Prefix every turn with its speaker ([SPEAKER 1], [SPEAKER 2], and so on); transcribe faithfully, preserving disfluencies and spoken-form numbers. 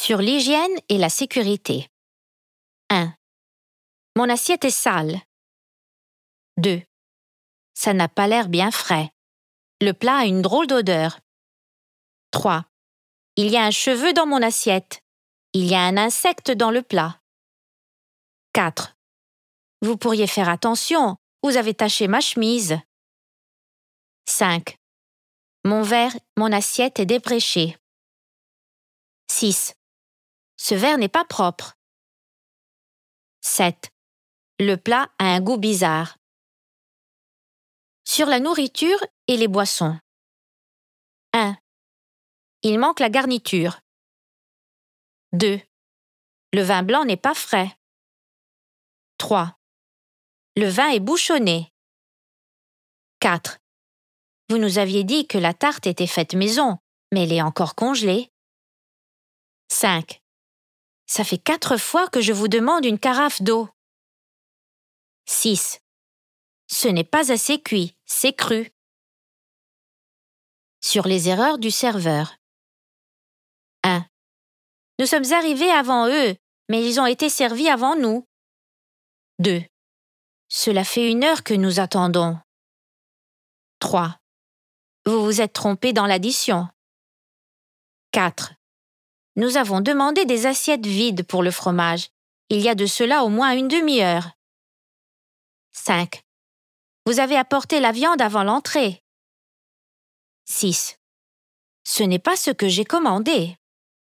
[SPEAKER 1] Sur l'hygiène et la sécurité. un. Mon assiette est sale. deux. Ça n'a pas l'air bien frais. Le plat a une drôle d'odeur. trois. Il y a un cheveu dans mon assiette. Il y a un insecte dans le plat. quatre. Vous pourriez faire attention, vous avez taché ma chemise. cinq. Mon verre, mon assiette est débréchée. six. Ce verre n'est pas propre. sept. Le plat a un goût bizarre. Sur la nourriture et les boissons. un. Il manque la garniture. deux. Le vin blanc n'est pas frais. trois. Le vin est bouchonné. quatre. Vous nous aviez dit que la tarte était faite maison, mais elle est encore congelée. cinq. Ça fait quatre fois que je vous demande une carafe d'eau. six. Ce n'est pas assez cuit, c'est cru. Sur les erreurs du serveur. un. Nous sommes arrivés avant eux, mais ils ont été servis avant nous. deux. Cela fait une heure que nous attendons. trois. Vous vous êtes trompé dans l'addition. quatre. Nous avons demandé des assiettes vides pour le fromage. Il y a de cela au moins une demi-heure. cinq. Vous avez apporté la viande avant l'entrée. six. Ce n'est pas ce que j'ai commandé.